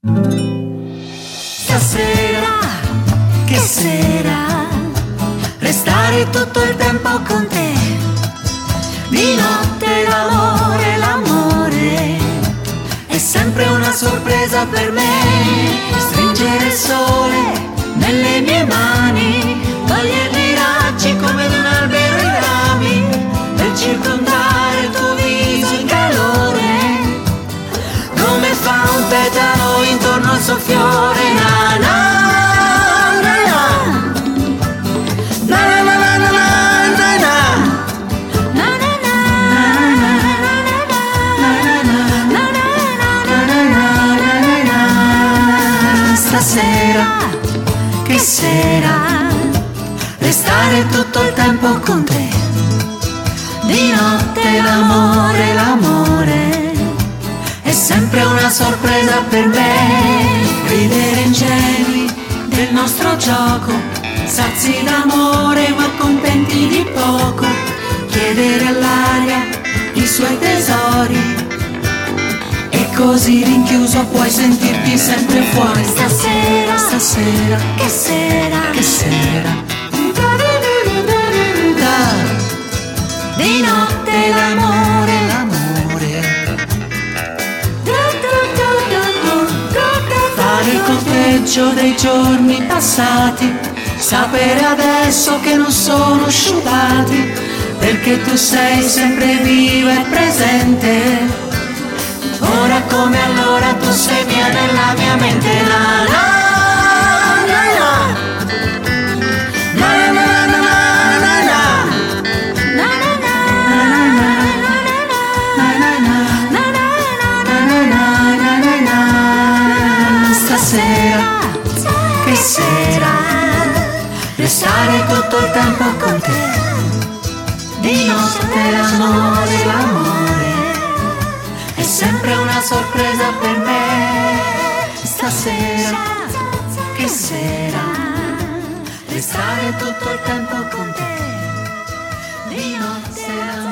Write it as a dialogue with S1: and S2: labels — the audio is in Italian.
S1: Stasera, che sera, restare tutto il tempo con te. Di notte l'amore, l'amore è sempre una sorpresa per me. Stringere il sole nelle mie mani, togliergli i raggi come ad un albero i rami, per circondare il tuo viso in calore, come fa un petalo intorno al suo fiore. Na na na na na na na na na na. Stasera, che sera, restare tutto il tempo con te. Di notte l'amore, l'amore è sempre una sorpresa per me. Ridere ingenui del nostro gioco, sazi d'amore ma contenti di poco. Chiedere all'aria i suoi tesori, e così rinchiuso puoi sentirti sempre fuori. Stasera, stasera, che sera, che sera. Di notte l'amore, l'amore, fare il conteggio dei giorni passati, sapere adesso che non sono sciupati, perché tu sei sempre viva e presente. Ora come allora tu sei mia nella mia mente. La la la la. Stasera, che sera, restare tutto il tempo con te. Di notte l'amore, l'amore è sempre una sorpresa per me. Stasera, che sera, restare tutto il tempo con te. Di notte l'amore.